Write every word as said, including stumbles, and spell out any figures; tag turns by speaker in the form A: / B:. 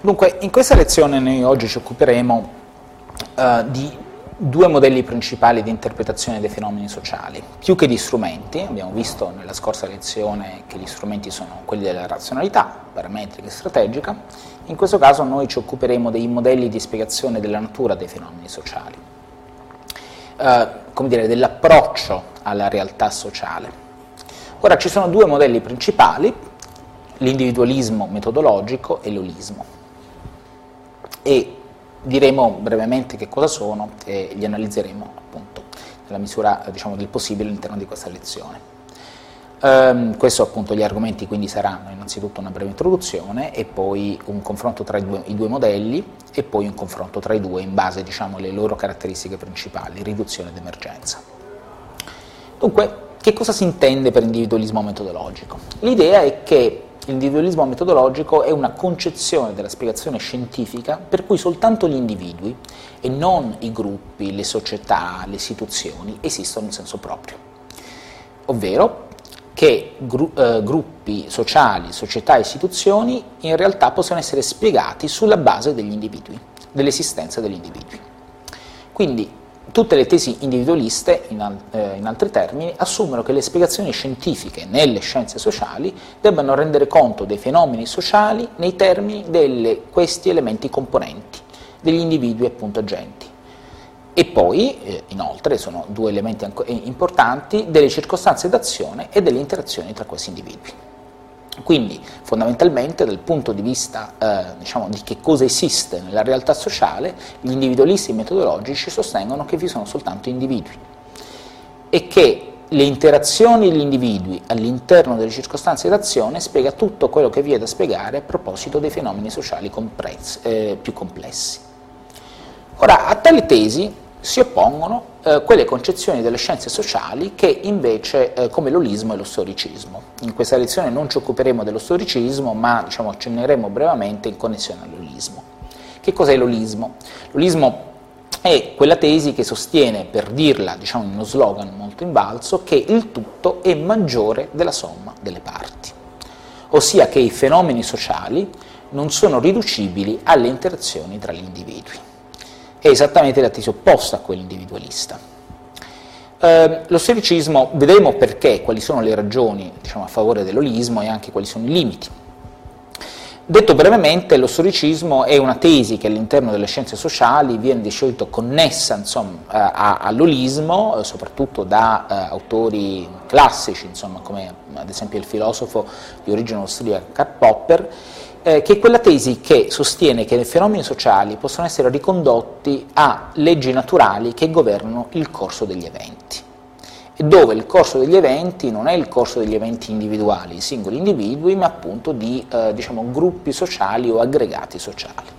A: Dunque, in questa lezione noi oggi ci occuperemo uh, di due modelli principali di interpretazione dei fenomeni sociali, più che di strumenti. Abbiamo visto nella scorsa lezione che gli strumenti sono quelli della razionalità, parametrica e strategica. In questo caso noi ci occuperemo dei modelli di spiegazione della natura dei fenomeni sociali, uh, come dire, dell'approccio alla realtà sociale. Ora, ci sono due modelli principali, l'individualismo metodologico e l'olismo. E diremo brevemente che cosa sono e li analizzeremo appunto nella misura, diciamo, del possibile all'interno di questa lezione. Um, questo appunto gli argomenti quindi saranno innanzitutto una breve introduzione e poi un confronto tra i due, i due modelli e poi un confronto tra i due in base, diciamo, alle loro caratteristiche principali, riduzione ed emergenza. Dunque, che cosa si intende per individualismo metodologico? L'idea è che l'individualismo metodologico è una concezione della spiegazione scientifica per cui soltanto gli individui e non i gruppi, le società, le istituzioni esistono in senso proprio, ovvero che gru- eh, gruppi sociali, società e istituzioni in realtà possono essere spiegati sulla base degli individui, dell'esistenza degli individui. Quindi tutte le tesi individualiste, in, al- eh, in altri termini, assumono che le spiegazioni scientifiche nelle scienze sociali debbano rendere conto dei fenomeni sociali nei termini di questi elementi componenti, degli individui appunto agenti. E poi, eh, inoltre, sono due elementi anco- importanti, delle circostanze d'azione e delle interazioni tra questi individui. Quindi, fondamentalmente, dal punto di vista eh, diciamo, di che cosa esiste nella realtà sociale, gli individualisti metodologici sostengono che vi sono soltanto individui e che le interazioni degli individui all'interno delle circostanze d'azione spiega tutto quello che vi è da spiegare a proposito dei fenomeni sociali complessi, eh, più complessi. Ora, a tali tesi si oppongono eh, quelle concezioni delle scienze sociali che invece, eh, come l'olismo e lo storicismo. In questa lezione non ci occuperemo dello storicismo, ma diciamo, accenneremo brevemente in connessione all'olismo. Che cos'è l'olismo? L'olismo è quella tesi che sostiene, per dirla diciamo, in uno slogan molto invalso, che il tutto è maggiore della somma delle parti, ossia che i fenomeni sociali non sono riducibili alle interazioni tra gli individui. È esattamente la tesi opposta a quella individualista. Eh, lo storicismo, vedremo perché, quali sono le ragioni diciamo, a favore dell'olismo e anche quali sono i limiti. Detto brevemente, lo storicismo è una tesi che all'interno delle scienze sociali viene di solito connessa insomma, a, all'olismo, soprattutto da uh, autori classici, insomma, come ad esempio il filosofo di origine austriaca Karl Popper, Eh, che è quella tesi che sostiene che i fenomeni sociali possono essere ricondotti a leggi naturali che governano il corso degli eventi, e dove il corso degli eventi non è il corso degli eventi individuali, singoli individui, ma appunto di eh, diciamo, gruppi sociali o aggregati sociali.